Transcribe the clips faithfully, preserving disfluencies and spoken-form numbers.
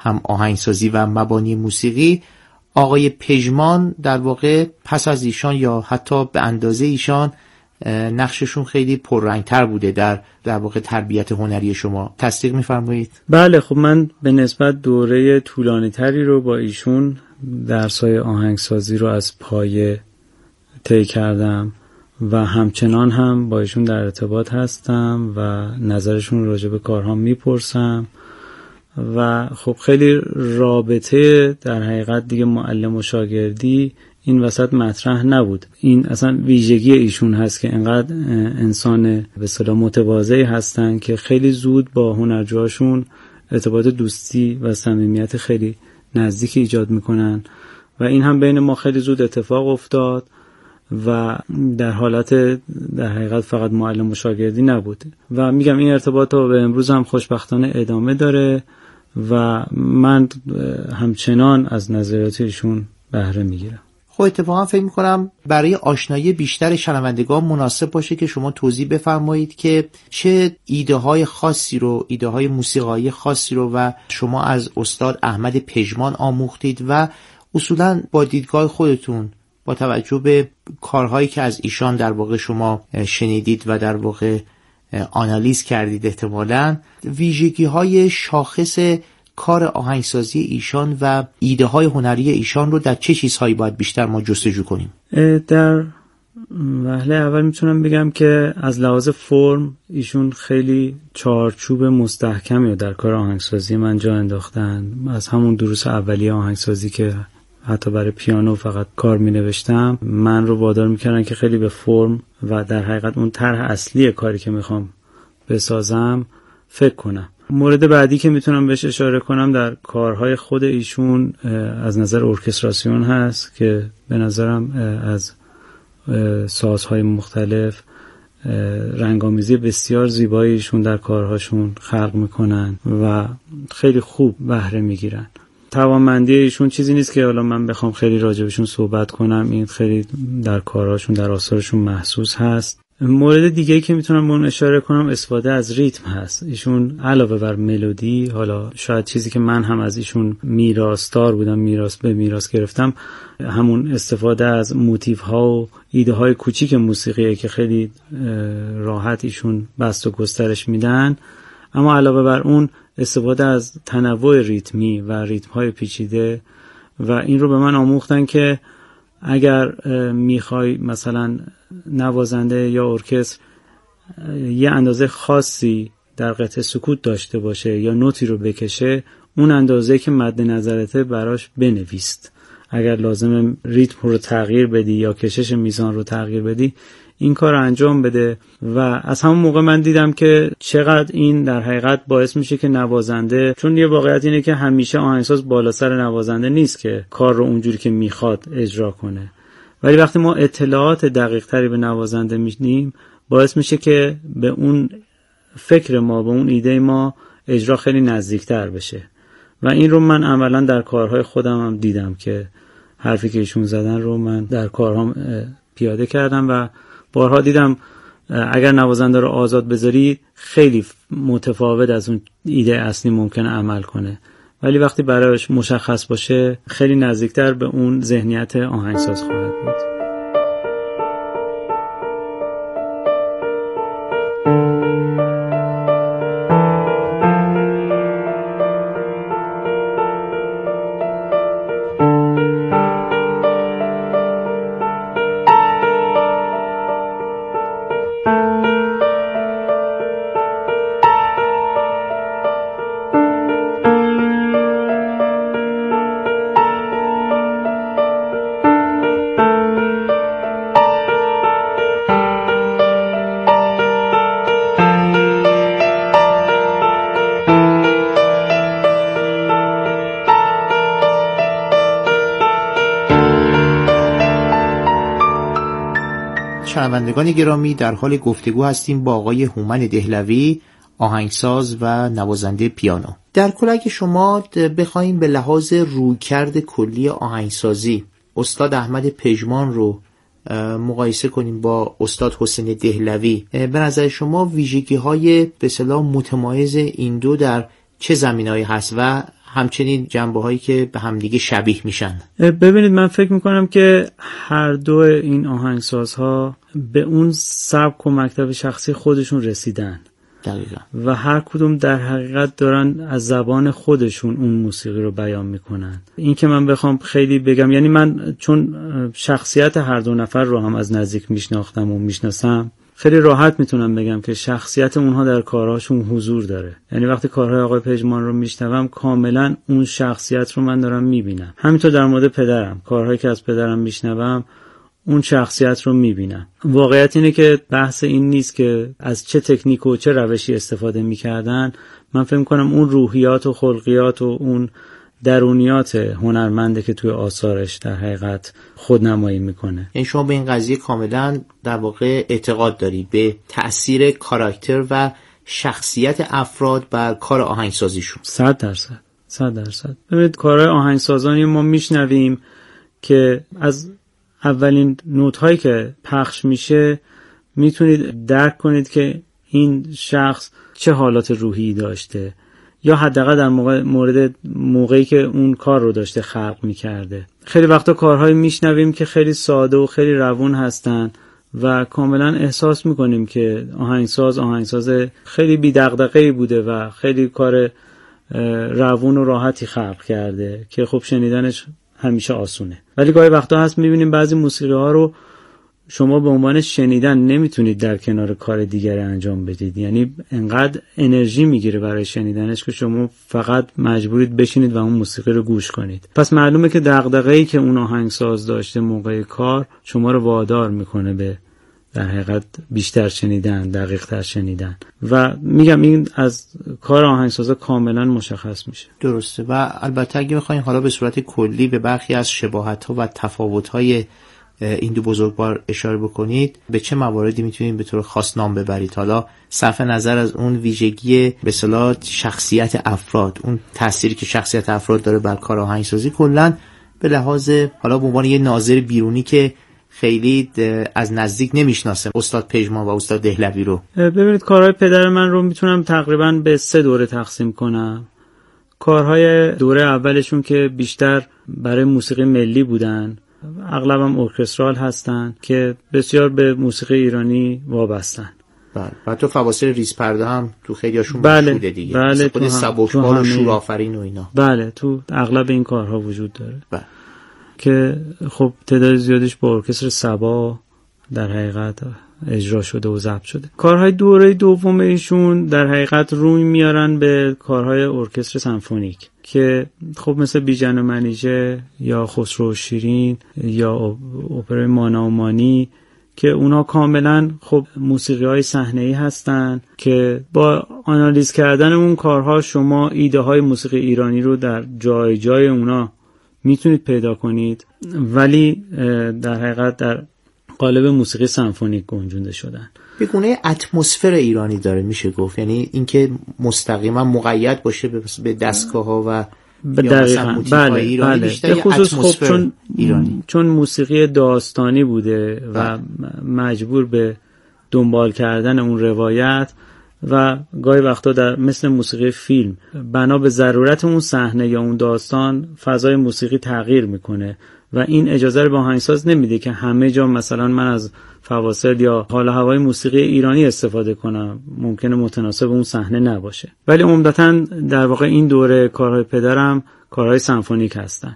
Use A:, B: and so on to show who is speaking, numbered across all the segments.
A: هم آهنگسازی و مبانی موسیقی، آقای پژمان در واقع پس از ایشان یا حتی به اندازه ایشان نقششون خیلی پررنگتر بوده در در واقع تربیت هنری شما. تصدیق می‌فرمایید؟
B: بله، خب من به نسبت دوره طولانی تری رو با ایشون درس‌های آهنگسازی رو از پایه طی کردم و همچنان هم با ایشون در ارتباط هستم و نظرشون راجع به کارهام میپرسم و خب خیلی رابطه در حقیقت دیگه معلم و شاگردی این وسط مطرح نبود. این اصلا ویژگی ایشون هست که انقدر انسان به اصطلاح متواضعی هستن که خیلی زود با هنرجوهاشون ارتباط دوستی و صمیمیت خیلی نزدیکی ایجاد میکنن و این هم بین ما خیلی زود اتفاق افتاد و در حالت در حقیقت فقط معلم و شاگردی نبود و میگم این ارتباط رو به امروز هم خوشبختانه ادامه داره و من همچنان از نظریات ایشون بهره میگیرم.
A: خب اتفاقا فکر میکنم برای آشنایی بیشتر شنوندگان مناسب باشه که شما توضیح بفرمایید که چه ایده های خاصی رو، ایده های موسیقایی خاصی رو و شما از استاد احمد پژمان آموختید و اصولا با دیدگاه خودتون با توجه به کارهایی که از ایشان در واقع شما شنیدید و در واقع آنالیز کردید، احتمالاً ویژگی های شاخص کار آهنگسازی ایشان و ایده های هنری ایشان رو در چه چیزهایی باید بیشتر ما جستجو کنیم؟
B: در وهله اول میتونم بگم که از لحاظ فرم ایشون خیلی چارچوب مستحکمی رو در کار آهنگسازی من جا انداختن. از همون دروس اولیه آهنگسازی که حتی برای پیانو فقط کار می نوشتم، من رو وادار می کردن که خیلی به فرم و در حقیقت اون طرح اصلی کاری که می خوام بسازم فکر کنم. مورد بعدی که میتونم بهش اشاره کنم در کارهای خود ایشون از نظر ارکستراسیون هست که به نظرم از سازهای مختلف رنگامیزی بسیار زیبایی ایشون در کارهاشون خلق میکنن و خیلی خوب بهره میگیرن. توانمندی ایشون چیزی نیست که حالا من بخوام خیلی راجبشون صحبت کنم، این خیلی در کارهاشون در آثارشون محسوس هست. مورد دیگه‌ای که میتونم به اون اشاره کنم استفاده از ریتم هست. ایشون علاوه بر ملودی، حالا شاید چیزی که من هم از ایشون میراثدار بودم، میراث به میراث گرفتم، همون استفاده از موتیف ها و ایده های کوچیک موسیقیه که خیلی راحت ایشون بست و گسترش میدن، اما علاوه بر اون استفاده از تنوع ریتمی و ریتم های پیچیده و این رو به من آموختن که اگر میخوای مثلا نوازنده یا ارکستر یه اندازه خاصی در قطعه سکوت داشته باشه یا نوتی رو بکشه، اون اندازه که مد نظرته براش بنویس. اگر لازم ریتم رو تغییر بدی یا کشش میزان رو تغییر بدی، این کار رو انجام بده. و از همون موقع من دیدم که چقدر این در حقیقت باعث میشه که نوازنده، چون یه واقعیت اینه که همیشه آهنگساز بالا سر نوازنده نیست که کار رو اونجوری که میخواد اجرا کنه، ولی وقتی ما اطلاعات دقیق تری به نوازنده میدیم باعث میشه که به اون فکر ما، به اون ایده ما اجرا خیلی نزدیکتر بشه. و این رو من عملا در کارهای خودم هم دیدم که حرفی که ایشون زدن رو من در کارهام پیاده کردم و بارها دیدم اگر نوازنده رو آزاد بذاری خیلی متفاوت از اون ایده اصلی ممکنه عمل کنه، ولی وقتی برایش مشخص باشه خیلی نزدیکتر به اون ذهنیت آهنگساز خواهد بود.
A: شنوندگان گرامی، در حال گفتگو هستیم با آقای هومن دهلوی، آهنگساز و نوازنده پیانو. در کل اگه شما بخوایم به لحاظ رویکرد کلی آهنگسازی استاد احمد پژمان رو مقایسه کنیم با استاد حسین دهلوی، به نظر شما ویژگی‌های به اصطلاح متمایز این دو در چه زمینه‌ای هست و همچنین جنبه‌هایی که به همدیگه شبیه میشن؟
B: ببینید من فکر میکنم که هر دو این آهنگسازها به اون سبک و مکتب شخصی خودشون رسیدن
A: دقیقا
B: و هر کدوم در حقیقت دارن از زبان خودشون اون موسیقی رو بیان میکنن. این که من بخوام خیلی بگم، یعنی من چون شخصیت هر دو نفر رو هم از نزدیک میشناختم و میشناسم، خیلی راحت میتونم بگم که شخصیت اونها در کارهاشون حضور داره. یعنی وقتی کارهای آقای پژمان رو میشنوم کاملا اون شخصیت رو من دارم میبینم. همینطور در مورد پدرم، کارهایی که از پدرم میشنوم اون شخصیت رو میبینم. واقعیت اینه که بحث این نیست که از چه تکنیک و چه روشی استفاده میکردن. من فکر میکنم اون روحیات و خلقیات و اون درونیات هنرمنده که توی آثارش در حقیقت خودنمایی میکنه.
A: یعنی شما به این قضیه کاملا در واقع اعتقاد داری به تأثیر کاراکتر و شخصیت افراد بر کار آهنگسازیشون؟
B: صد درصد صد درصد. ببینید کارهای آهنگسازانی ما میشنویم که از اولین نوت‌هایی که پخش میشه میتونید درک کنید که این شخص چه حالات روحی داشته، یا حداقل در موقع مورد موقعی که اون کار رو داشته خلق میکرده. خیلی وقتا کارهایی میشنویم که خیلی ساده و خیلی روون هستن و کاملا احساس میکنیم که آهنگساز آهنگساز خیلی بی دغدغه‌ای بوده و خیلی کار روون و راحتی خلق کرده که خب شنیدنش همیشه آسونه. ولی گاهی وقتا هست میبینیم بعضی موسیقی ها رو شما به عنوان شنیدن نمیتونید در کنار کار دیگری انجام بدید. یعنی انقدر انرژی میگیره برای شنیدنش که شما فقط مجبورید بشینید و اون موسیقی رو گوش کنید. پس معلومه که دغدغه‌ای که اون آهنگساز داشته موقع کار شما رو وادار میکنه به در حقیقت بیشتر شنیدن، دقیق تر شنیدن. و میگم این از کار آهنگسازا کاملا مشخص میشه.
A: درسته. و البته اگه بخوایم حالا به صورت کلی به برخی از شباهت‌ها و تفاوت‌های این دو بزرگوار اشاره بکنید، به چه مواردی میتونید به طور خاص نام ببرید؟ حالا صرف نظر از اون ویژگی به اصطلاح شخصیت افراد، اون تأثیری که شخصیت افراد داره بر کار آهنگسازی، کلاً به لحاظ حالا به عنوان یه ناظر بیرونی که خیلی از نزدیک نمیشناسه استاد پژمان و استاد دهلوی رو.
B: ببینید کارهای پدر من رو میتونم تقریبا به سه دوره تقسیم کنم. کارهای دوره اولشون که بیشتر برای موسیقی ملی بودن، اغلبم ارکسترال هستن که بسیار به موسیقی ایرانی وابستن.
A: بله. و تو فواصل ریز پرده هم تو خیلیاشون
B: بله.
A: بوده دیگه.
B: بله.
A: خود سبکبار و شورآفرین و اینا.
B: بله تو اغلب این کارها وجود داره.
A: بله.
B: که خب تعداد زیادش با ارکستر سبا در حقیقت اجرا شده و ضبط شده. کارهای دوره دوم ایشون در حقیقت روی میارن به کارهای ارکستر سمفونیک که خب مثل بیژن و منیژه یا خسرو و شیرین یا اپرای مانا و مانی که اونا کاملا خب موسیقی‌های صحنه‌ای هستن که با آنالیز کردن اون کارها شما ایده های موسیقی ایرانی رو در جای جای اونا میتونید پیدا کنید، ولی در حقیقت در قالب موسیقی سمفونیک گنجونده شدن.
A: یه گونه اتمسفر ایرانی داره میشه گفت، یعنی اینکه مستقیما مقید باشه به دستگاه‌ها و
B: دقیقاً بله
A: ایرانی،
B: بله
A: بیشتر
B: خصوص خب چون
A: ایرانی.
B: چون موسیقی داستانی بوده و مجبور به دنبال کردن اون روایت و گاهی وقتا در مثل موسیقی فیلم بنا به ضرورت اون صحنه یا اون داستان فضای موسیقی تغییر میکنه و این اجازه رو به آهنگساز نمیده که همه جا مثلا من از فواصل یا حال و هوای موسیقی ایرانی استفاده کنم، ممکنه متناسب اون صحنه نباشه. ولی عمدتاً در واقع این دوره کارهای پدرم کارهای سمفونیک هستن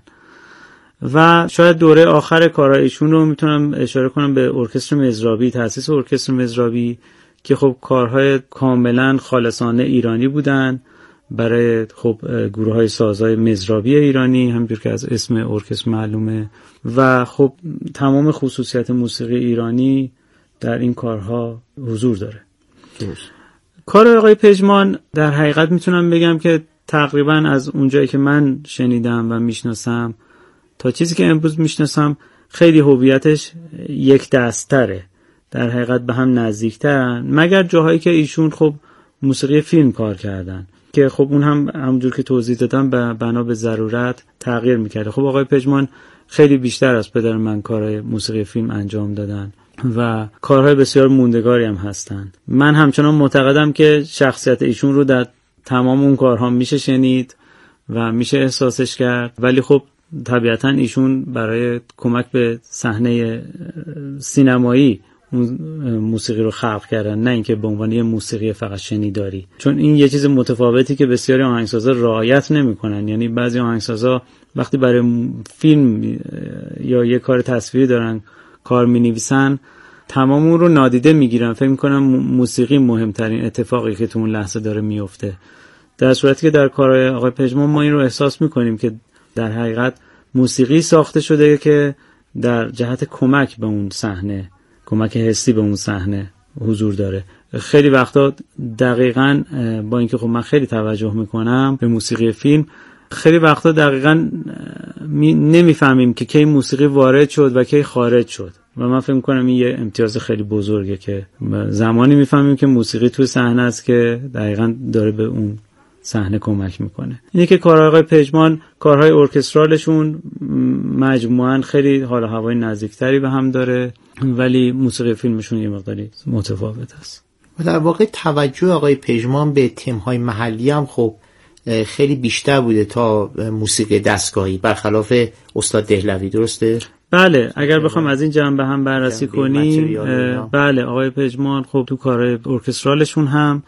B: و شاید دوره آخر کارهایشون رو میتونم اشاره کنم به ارکستر مزرابی، تأسیس ارکستر مزرابی که خب کارهای کاملا خالصانه ایرانی بودن برای خب گروه‌های سازهای مزرابی ایرانی، همونجور که از اسم ارکستر معلومه، و خب تمام خصوصیت موسیقی ایرانی در این کارها حضور داره. درست. کار آقای پژمان در حقیقت میتونم بگم که تقریبا از اونجایی که من شنیدم و میشناسم تا چیزی که امروز میشناسم خیلی هویتش یک دست‌تره، در حقیقت به هم نزدیکترن، مگر جاهایی که ایشون خب موسیقی فیلم کار کردن که خب اون هم همونجور که توضیح دادم به بنا به ضرورت تغییر میکرده. خب آقای پژمان خیلی بیشتر از پدر من کارهای موسیقی فیلم انجام دادن و کارهای بسیار موندگاری هم هستن. من همچنان معتقدم که شخصیت ایشون رو در تمام اون کارها میشه شنید و میشه احساسش کرد. ولی خب طبیعتا ایشون برای کمک به صحنه سینمایی اون موسیقی رو خلق کردن، نه اینکه به عنوان یه موسیقی فقط شنیداری، چون این یه چیز متفاوتی که بسیاری آهنگسازا رعایت نمیکنن. یعنی بعضی آهنگسازا وقتی برای فیلم یا یه کار تصویری دارن کار مینویسن، تمام اون رو نادیده میگیرن، فکر میکنن موسیقی مهمترین اتفاقی که تو اون لحظه داره میفته، در صورتی که در کارهای آقای پژمان ما این رو احساس میکنیم که در حقیقت موسیقی ساخته شده که در جهت کمک به اون صحنه، کمک حسی به اون صحنه حضور داره. خیلی وقتا دقیقاً با اینکه خب من خیلی توجه میکنم به موسیقی فیلم، خیلی وقتا دقیقاً نمیفهمیم که کی موسیقی وارد شد و کی خارج شد و من فکر میکنم این یه امتیاز خیلی بزرگه که زمانی میفهمیم که موسیقی توی صحنه است که دقیقاً داره به اون صحنه کمک میکنه. اینه که کارهای آقای پژمان، کارهای ارکسترالشون مجموعاً خیلی حال و هوای نزدیکتری به هم داره، ولی موسیقی فیلمشون یه مقداری متفاوت است.
A: و در واقع توجه آقای پژمان به تم‌های محلی هم خب خیلی بیشتر بوده تا موسیقی دستگاهی، برخلاف استاد دهلوی، درسته؟
B: بله، اگر بخوام از این جنبه هم بررسی کنیم، بله آقای پژمان خب تو کارهای ارکسترالشون هم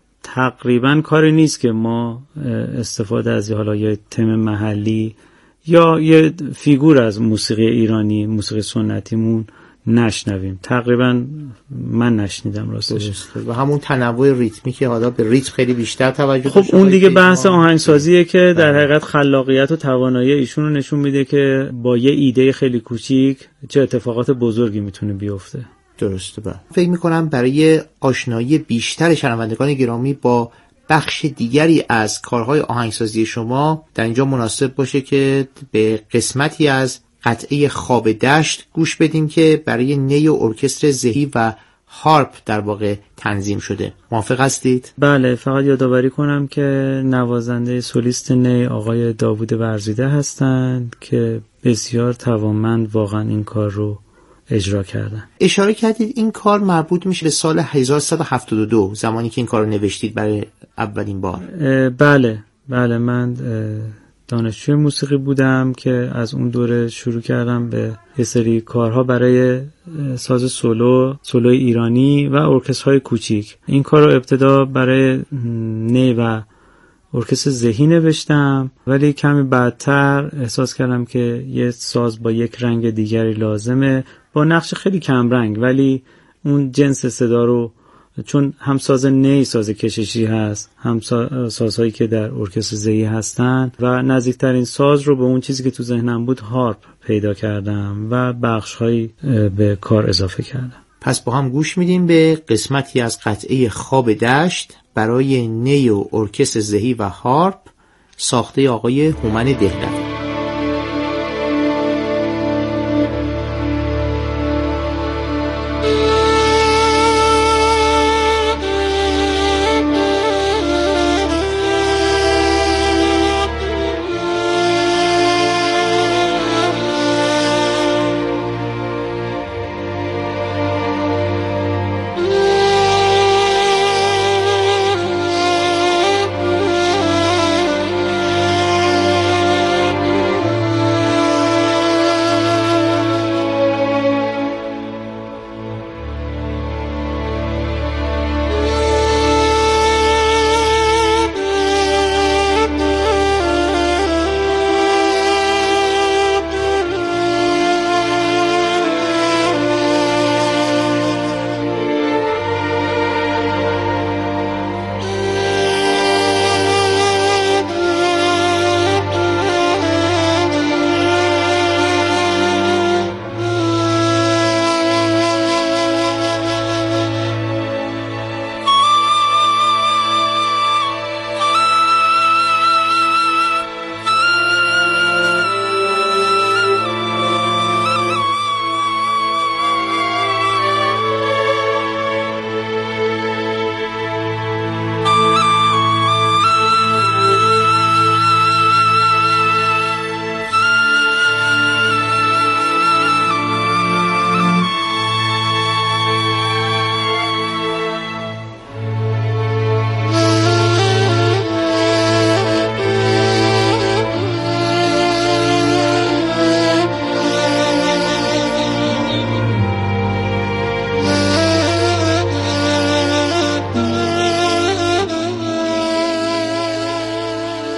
B: تقریبا کاری نیست که ما استفاده از حالا یه تم محلی یا یه فیگور از موسیقی ایرانی، موسیقی سنتیمون نشنویم. تقریبا من نشنیدم راستش.
A: و همون تنوع ریتمی که حالا به ریتم خیلی بیشتر توجه
B: خب اون دیگه بحث آهنگسازیه که در حقیقت خلاقیت و توانایی ایشون رو نشون میده که با یه ایده خیلی کوچیک چه اتفاقات بزرگی میتونه بیفته.
A: درسته. با فکر میکنم برای آشنایی بیشتر شنوندگان گرامی با بخش دیگری از کارهای آهنگسازی شما در اینجا مناسب باشه که به قسمتی از قطعه خواب دشت گوش بدیم که برای نی و ارکستر زهی و هارپ در واقع تنظیم شده. موافق هستید؟
B: بله، فقط یادآوری کنم که نوازنده سولیست نی آقای داوود ورزیده هستند که بسیار توانمند واقعا این کار رو اجرا کردن.
A: اشاره کردید این کار مربوط میشه به سال هزار و سیصد و هفتاد و دو، زمانی که این کار رو نوشتید برای اولین بار.
B: بله بله، من دانشجوی موسیقی بودم که از اون دوره شروع کردم به یه سری کارها برای ساز سولو، سولوی ایرانی و ارکسترهای کوچیک. این کار رو ابتدا برای نی و ارکستر زهی نوشتم، ولی کمی بعدتر احساس کردم که یه ساز با یک رنگ دیگری لازمه، با نقش خیلی کم رنگ، ولی اون جنس صدا رو، چون هم ساز نی ساز کششی هست، هم سازهایی که در ارکستر زهی هستن و نزدیکترین ساز رو به اون چیزی که تو ذهنم بود هارپ پیدا کردم و بخش‌هایی به کار اضافه کردم.
A: پس با هم گوش میدیم به قسمتی از قطعه خواب دشت برای نی و ارکستر زهی و هارپ، ساخته آقای هومن دهلوی.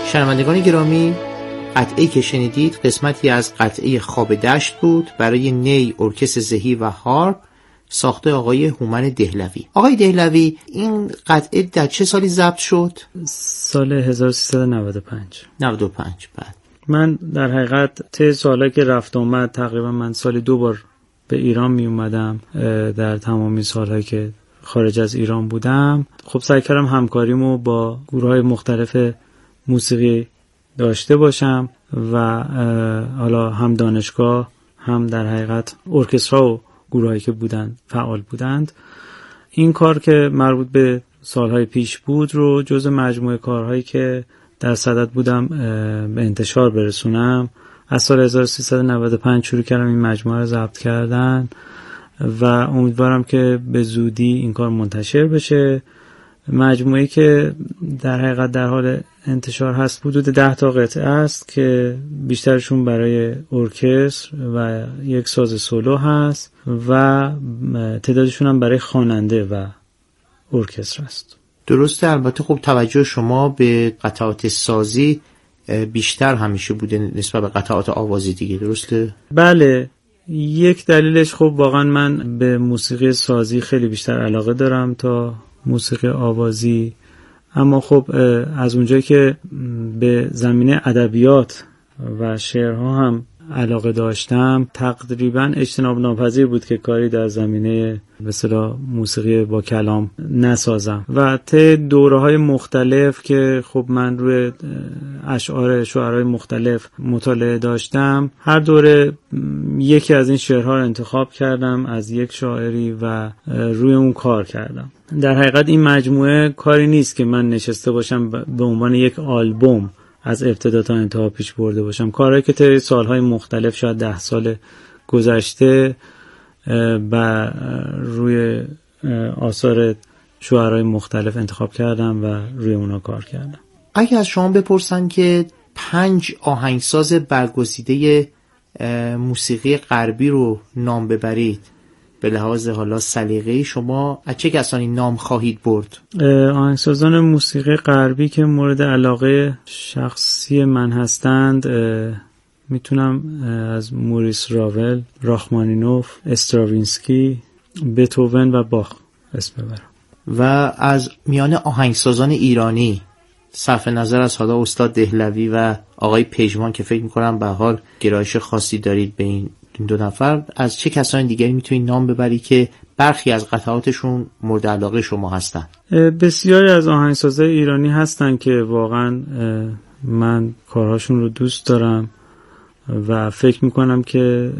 A: شنوندگان گرامی، قطعه‌ای که شنیدید قسمتی از قطعه خواب دشت بود برای نی، ارکستر زهی و هارپ ساخته آقای هومن دهلوی. آقای دهلوی، این قطعه در چه سالی ضبط شد؟
B: سال هزار و سیصد و نود و پنج.
A: نود و پنج. بعد
B: من در حقیقت طی سالایی که رفت اومد تقریبا من سالی دو بار به ایران می اومدم. در تمامی سالهایی که خارج از ایران بودم خب سعی کردم همکاریمو با گروه‌های مختلف موسیقی داشته باشم و حالا هم دانشگاه هم در حقیقت ارکسترها و گروهایی که بودن فعال بودند. این کار که مربوط به سالهای پیش بود رو جزء مجموعه کارهایی که در صدد بودم به انتشار برسونم. از سال هزار و سیصد و نود و پنج شروع کردم این مجموعه رو ضبط کردن و امیدوارم که به زودی این کار منتشر بشه. مجموعه‌ای که در حقیقت در حال انتشار هست حدود ده تا قطعه است که بیشترشون برای ارکستر و یک ساز سولو هست و تعدادشون هم برای خواننده و ارکستر است.
A: درسته. البته خب توجه شما به قطعات سازی بیشتر همیشه بوده نسبت به قطعات آوازی دیگه، درسته؟
B: بله، یک دلیلش خب واقعا من به موسیقی سازی خیلی بیشتر علاقه دارم تا موسیقی آوازی، اما خب از اونجایی که به زمینه ادبیات و شعرها هم علاقه داشتم تقریبا اجتناب ناپذیر بود که کاری در زمینه به اصطلاح موسیقی با کلام نسازم و طی دوره‌های مختلف که خب من روی اشعار شاعرای مختلف مطالعه داشتم هر دوره یکی از این شعرها رو انتخاب کردم از یک شاعری و روی اون کار کردم. در حقیقت این مجموعه کاری نیست که من نشسته باشم به عنوان یک آلبوم از ابتدا تا انتها پیش برده باشم. کارهایی که طی سالهای مختلف شاید ده سال گذشته و روی آثار شاعرای مختلف انتخاب کردم و روی اونا کار کردم.
A: اگه از شما بپرسن که پنج آهنگساز برگزیده موسیقی غربی رو نام ببرید به لحاظ حالا سلیقه‌ای، شما از چه کسانی نام خواهید برد؟
B: آهنگسازان موسیقی غربی که مورد علاقه شخصی من هستند میتونم از موریس راول، راخمانینوف، استراوینسکی، بتوون و باخ اسم ببرم.
A: و از میان آهنگسازان ایرانی صرف نظر از حالا استاد دهلوی و آقای پژمان که فکر میکنم به حال گرایش خاصی دارید به این دو نفر، از چه کسانی دیگری میتونید نام ببری که برخی از قطعاتشون مورد علاقه شما هستن؟
B: بسیاری از آهنگسازای ایرانی هستن که واقعا من کارهاشون رو دوست دارم و فکر میکنم که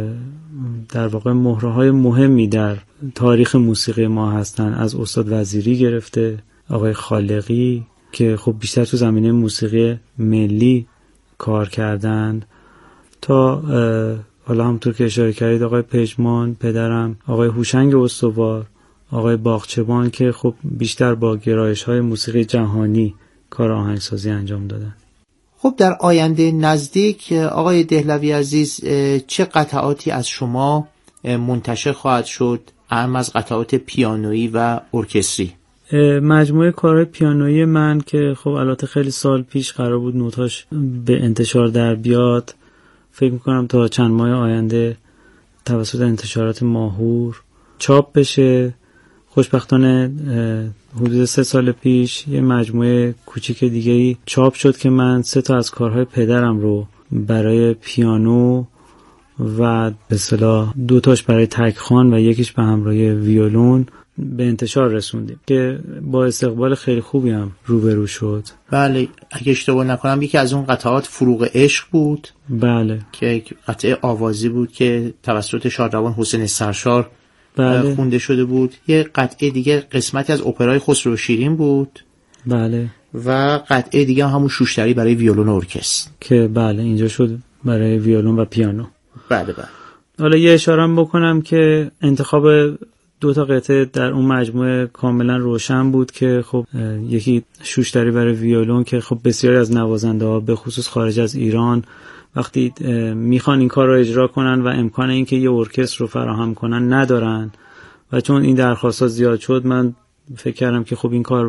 B: در واقع مهره‌های مهمی در تاریخ موسیقی ما هستن. از استاد وزیری گرفته آقای خالقی که خب بیشتر تو زمینه موسیقی ملی کار کردن تا حالا همونطور که اشاره کردید آقای پژمان پدرم، آقای هوشنگ استوار، آقای باغچبان که خب بیشتر با گرایش‌های موسیقی جهانی کار آهنگسازی انجام دادن.
A: خب در آینده نزدیک آقای دهلوی عزیز چه قطعاتی از شما منتشر خواهد شد، اهم از قطعات پیانویی و ارکستری؟
B: مجموعه کارهای پیانویی من که خب البته خیلی سال پیش قرار بود نوتاش به انتشار در بیاد، فکر میکنم تا چند ماه آینده توسط انتشارات ماهور چاپ بشه. خوشبختانه حدود سه سال پیش یه مجموعه کوچیک دیگه‌ای چاپ شد که من سه تا از کارهای پدرم رو برای پیانو و به اصطلاح دو تاش برای تک خوان و یکیش به همراه ویولون به انتشار رسوندیم که با استقبال خیلی خوبی هم روبرو شد.
A: بله، اگه اشتباه نکنم یکی از اون قطعات فروغ عشق بود.
B: بله،
A: که یک قطعه آوازی بود که توسط شادروان حسین سرشار بله. خونده شده بود. یه قطعه دیگه قسمتی از اپرای خسرو شیرین بود.
B: بله.
A: و قطعه دیگه همون شوشتری برای ویولون و ارکستر
B: که بله اینجا شد برای ویولون و پیانو.
A: بله بله.
B: حالا یه اشارم بکنم که انتخاب دو تا قطعه در اون مجموعه کاملا روشن بود که خب یکی شوشتری برای ویولون که خب بسیاری از نوازنده ها به خصوص خارج از ایران وقتی میخوان این کار رو اجرا کنن و امکان این که یه ارکستر رو فراهم کنن ندارن و چون این درخواست‌ها زیاد شد من فکر کردم که خب این کار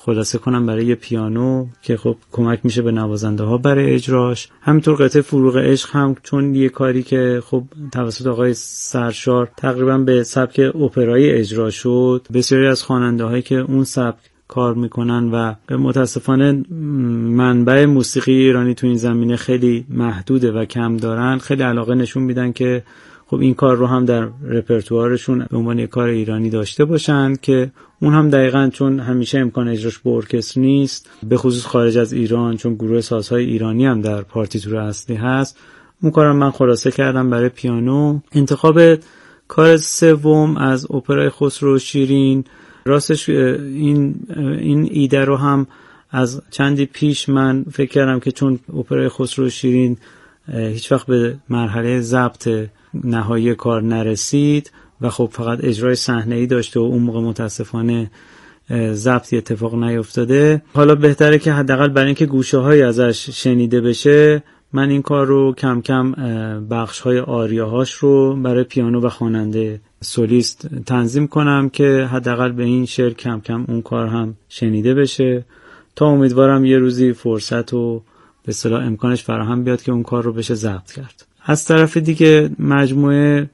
B: خلاصه کنم برای یه پیانو که خب کمک میشه به نوازنده ها برای اجراش. همینطور قطعه فروغ عشق هم چون یه کاری که خب توسط آقای سرشار تقریبا به سبک اپرایی اجرا شد، بسیاری از خواننده هایی که اون سبک کار میکنن و متاسفانه منبع موسیقی ایرانی تو این زمینه خیلی محدوده و کم دارن، خیلی علاقه نشون میدن که خب این کار رو هم در رپرتوارشون به عنوان یک کار ایرانی داشته باشن که اون هم دقیقاً چون همیشه امکان اجراش با ارکستر نیست، به خصوص خارج از ایران چون گروه سازهای ایرانی هم در پارتیتور اصلی هست. اون کارم من خلاصه کردم برای پیانو. انتخاب کار سوم از اپرای خسرو و شیرین، راستش این این ایده رو هم از چندی پیش من فکر کردم که چون اپرای خسرو و شیرین هیچ وقت به مرحله ضبط نهایی کار نرسید و خب فقط اجرای صحنه‌ای داشته و اون موقع متاسفانه ضبطی اتفاق نیفتاده، حالا بهتره که حداقل برای اینکه گوشه‌هایی ازش شنیده بشه من این کار رو کم کم بخش‌های آریاهاش رو برای پیانو و خواننده سولیست تنظیم کنم که حداقل به این شعر کم کم اون کار هم شنیده بشه، تا امیدوارم یه روزی فرصت و به اصطلاح امکانش فراهم بیاد که اون کار رو بشه ضبط کرد. از طرف دیگه مجموعه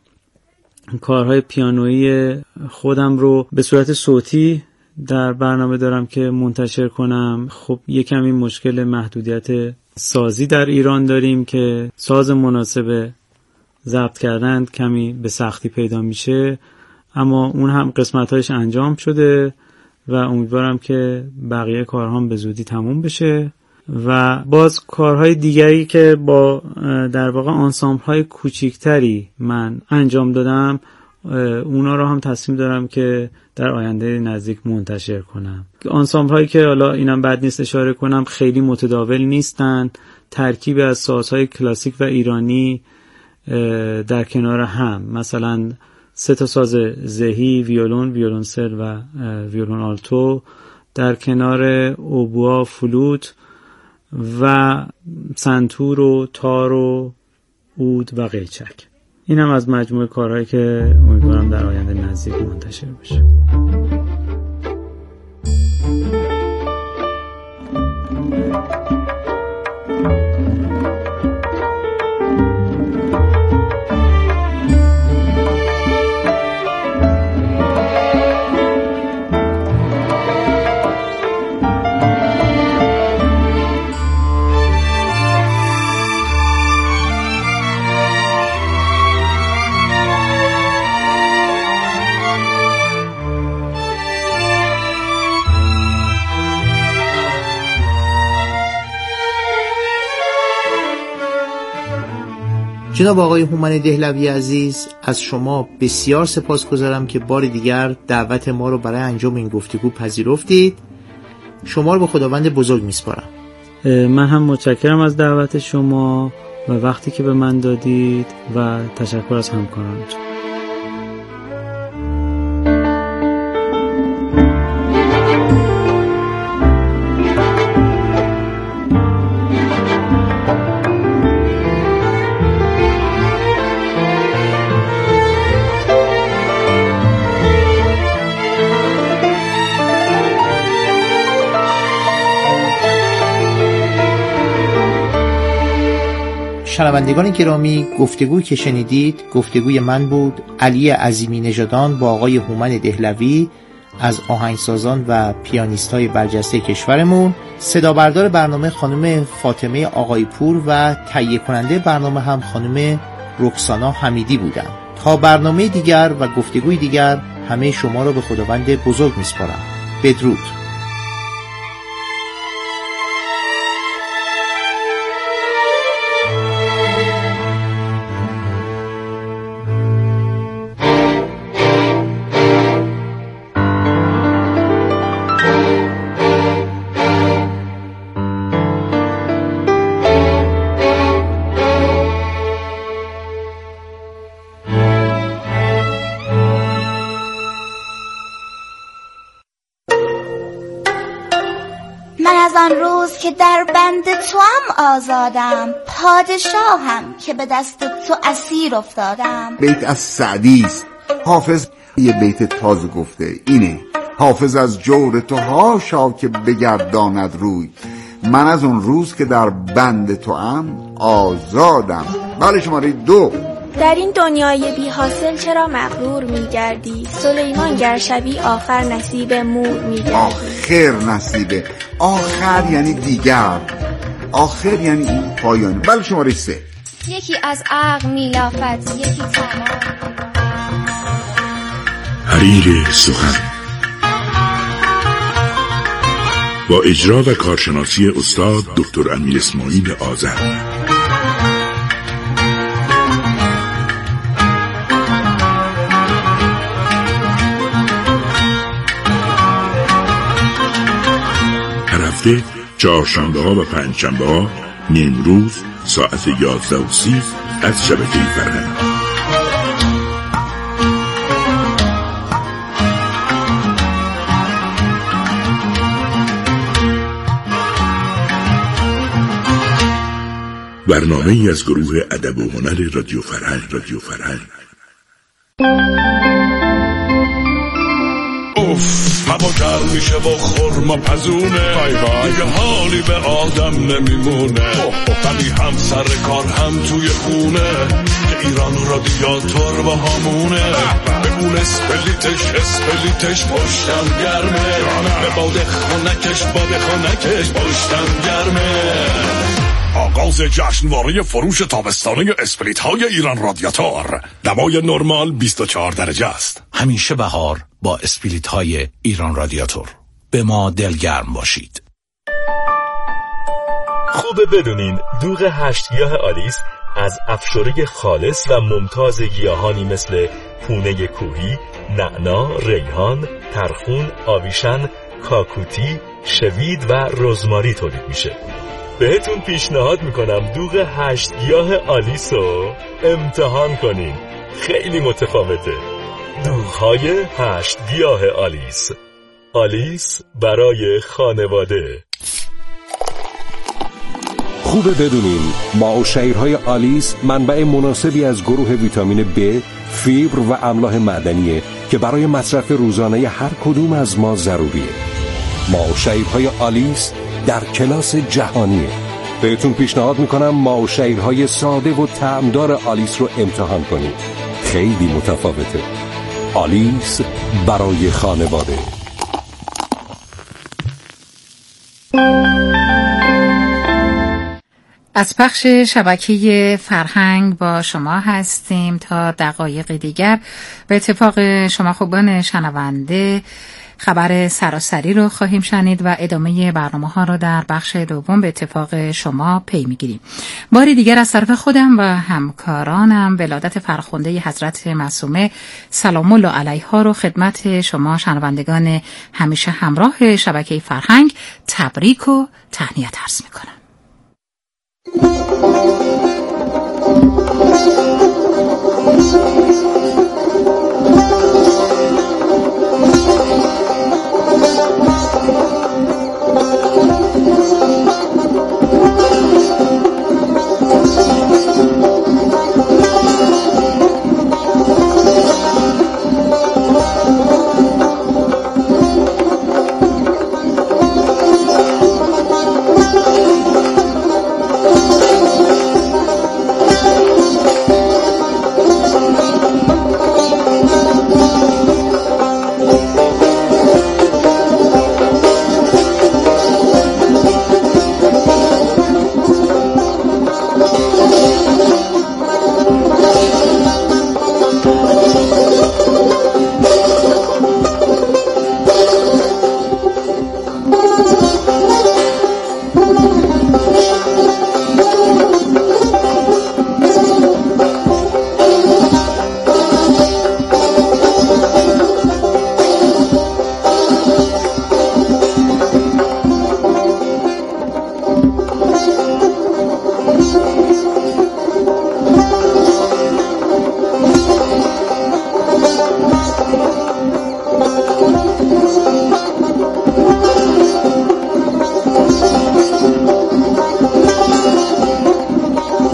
B: کارهای پیانویی خودم رو به صورت صوتی در برنامه دارم که منتشر کنم. خب یه کمی مشکل محدودیت سازی در ایران داریم که ساز مناسب ضبط کردن کمی به سختی پیدا میشه، اما اون هم قسمت‌هاش انجام شده و امیدوارم که بقیه کارهام به زودی تموم بشه. و باز کارهای دیگری که با در واقع آنسامبل‌های کوچیکتری من انجام دادم، اونا رو هم تصمیم دارم که در آینده نزدیک منتشر کنم. آنسامبل‌هایی که حالا اینم بد نیست اشاره کنم خیلی متداول نیستن، ترکیب از سازهای کلاسیک و ایرانی در کنار هم، مثلا سه تا ساز زهی، ویولون، ویولنسل و ویولون آلتو، در کنار اوبوا، فلوت و سنتور و تار و عود و قیچک. این هم از مجموعه کارهایی که امیدوارم در آینده نزدیک منتشر بشه.
A: جناب آقای هومن دهلوی عزیز، از شما بسیار سپاسگزارم که بار دیگر دعوت ما رو برای انجام این گفتگو پذیرفتید. شما رو به خداوند بزرگ میسپارم.
B: من هم متشکرم از دعوت شما و وقتی که به من دادید و تشکر از همکارانتون.
A: شنوندگان گرامی، گفتگویی که شنیدید گفتگوی من بود، علی عظیمی نژادان با آقای هومن دهلوی از آهنگسازان و پیانیست‌های برجسته کشورمون. صدا بردار برنامه خانم فاطمه آقای پور و تهیه کننده برنامه هم خانم رکسانا حمیدی بودند. تا برنامه دیگر و گفتگوی دیگر همه شما را به خداوند بزرگ میسپارم. بدرود.
C: که در بند تو هم آزادم، پادشاهم که به دست تو اسیر افتادم.
D: بیت از سعدی است. حافظ یه بیت تازه گفته اینه: حافظ از جور تو هاشا که بگرداند روی. من از اون روز که در بند تو ام آزادم. بله شماره دو.
E: در این دنیای بی حاصل چرا مغرور میگردی؟ سلیمان گر شبی آخر نصیب مور میگردی.
D: آخر نصیبه، آخر یعنی دیگر، آخر یعنی پایانی. بله شماره سه.
F: یکی از عقل میلافت، یکی تمام.
G: حریر سخن با اجرا و کارشناسی استاد دکتر امیر اسماعیل آذر. هر هفته چهارشنبه ها و پنج شنبه ها نیمروز ساعت یازده و سی از شبکه فرهنگ. برنامه ای از گروه ادب و هنر رادیو فرهنگ. رادیو فرهنگ.
H: اوف هوا گرم میشه و خورما پزونه، دیگه حالی به آدم نمیمونه. ولی هم سر کار هم توی خونه، که ایران رادیاتور با همونه. بگون اسپلیتش اسپلیتش پشتم گرمه، به باد خونکش باد خونکش پشتم گرمه. آغاز جشنواره فروش تابستانه اسپلیت های ایران رادیاتور. دمای نرمال بیست و چهار درجه است.
I: همیشه بهار با اسپلیت های ایران رادیاتور. به ما دلگرم باشید.
J: خوبه بدونین دوغ هشت گیاه آلیس از افشوره خالص و ممتاز گیاهانی مثل پونه کوهی، نعنا، ریحان، ترخون، آویشن، کاکوتی، شوید و رزماری تولید میشه. بهتون پیشنهاد میکنم دوغ هشت گیاه آلیس رو امتحان کنین. خیلی متفاوته. دوغ‌های هشت گیاه آلیس. آلیس برای خانواده.
K: خوبه بدونین ماء و شعیرهای آلیس منبع مناسبی از گروه ویتامین B، فیبر و املاح معدنیه که برای مصرف روزانه هر کدوم از ما ضروریه. ماء و شعیرهای آلیس در کلاس جهانیه. بهتون پیشنهاد میکنم ماء و شعیرهای ساده و طعمدار آلیس رو امتحان کنید. خیلی متفاوته. آلیس برای خانواده.
L: از پخش شبکه فرهنگ با شما هستیم تا دقایق دیگر. به اتفاق شما خوبان شنونده خبر سراسری رو خواهیم شنید و ادامه برنامه ها رو در بخش دوم به اتفاق شما پی میگیریم. باری دیگر از طرف خودم و همکارانم ولادت فرخنده حضرت معصومه سلام الله علیها رو خدمت شما شنوندگان همیشه همراه شبکه فرهنگ تبریک و تهنیت عرض میکنم.